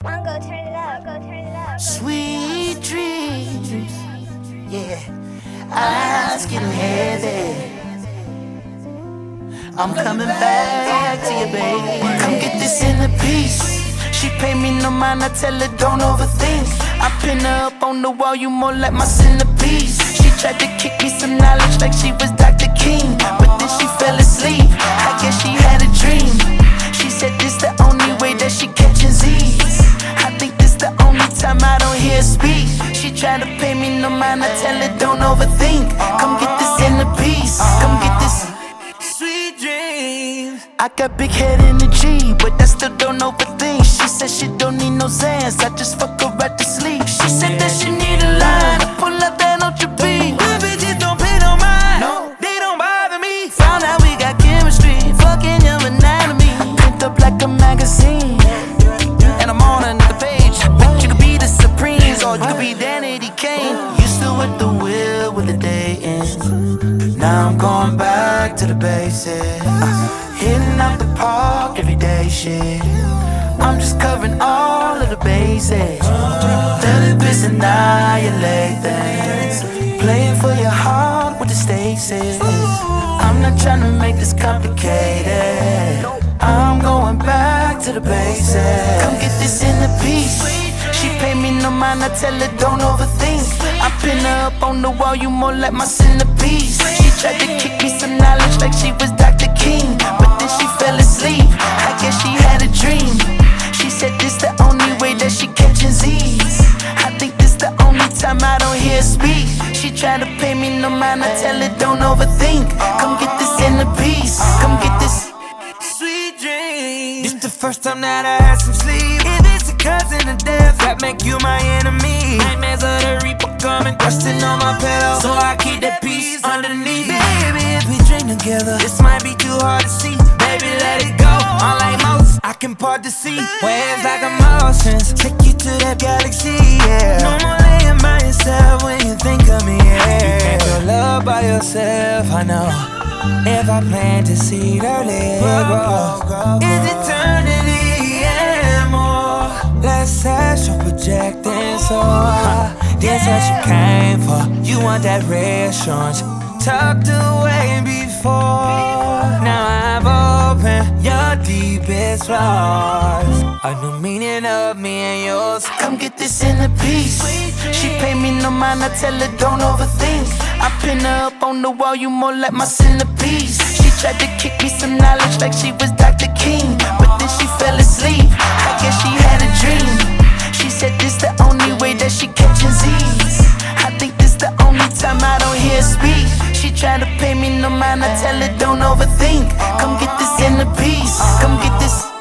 Mongo, turn it up. Mongo, turn it up. Sweet dreams, yeah, eyes getting heavy. I'm coming back to you, baby. Come get this inner peace. She pay me no mind, I tell her don't overthink. I pin her up on the wall, you more like my centerpiece. She tried to kick me some knowledge like she was Dr. King, but then she fell asleep. I guess she had a dream. She said this the only way that she catching Z's. I think this the only time I don't hear her speak. She tried to pay me no mind, I tell her don't overthink. Come get this inner peace. Come get this sweet dreams. I got big head energy, but I still don't overthink. She said she don't need no Xans, I just fuck her right to sleep. She said that she need a line, I pull up that on your beat. My bitches don't pay no mind, no, they don't bother me. Found out we got chemistry, fucking your anatomy. Print up like a magazine, and I'm on another page. But you could be the Supremes, or you could be Danity Kane. Used to with the wheel with the day ends. Now I'm going back to the basics, hitting out the park every day, shit. I'm just covering all of the bases. Therapists annihilate things, playing for your heart with the stakes is. I'm not trying to make this complicated, I'm going back to the basics. Come get this inner peace. She pay me no mind, I tell her don't overthink. I pin her up on the wall, you more like my centerpiece. She tried to kick me some knowledge like she was Dr. King, but then she fell asleep. I guess she had a dream. She said this the only way that she catching Z's. I think this the only time I don't hear her speak. She tried to pay me no mind, I tell her don't overthink. Come get this inner peace. Come get this sweet dream. This the first time that I had some sleep. If it's a cousin of death, that make you my enemy. Nightmares of the reaper coming, resting on my pillow, so I keep that peace underneath. Baby, if we dream together, this might be too hard to see. Baby, let it go. Unlike most, I can part the sea. Waves like emotions, take you to that galaxy, yeah. No more laying by yourself when you think of me, yeah. You can't feel love by yourself, I know. If I plant a seed early, grow. Is eternity and more. Let's astral projecting, so that's what you came for. You want that reassurance, tucked away before. Now I've opened your deepest flaws. A new meaning of me and yours. Come get this inner peace. She pay me no mind, I tell her don't overthink. I pin her up on the wall, you more like my centerpiece. She tried to kick me some knowledge like she was Dr. King, but then she fell asleep. I guess she had a dream. She said this the only way that she catching Z's. I think this the only time I don't hear her speak. She tried to pay me no mind, I tell her don't overthink. Come get this inner peace. Come get this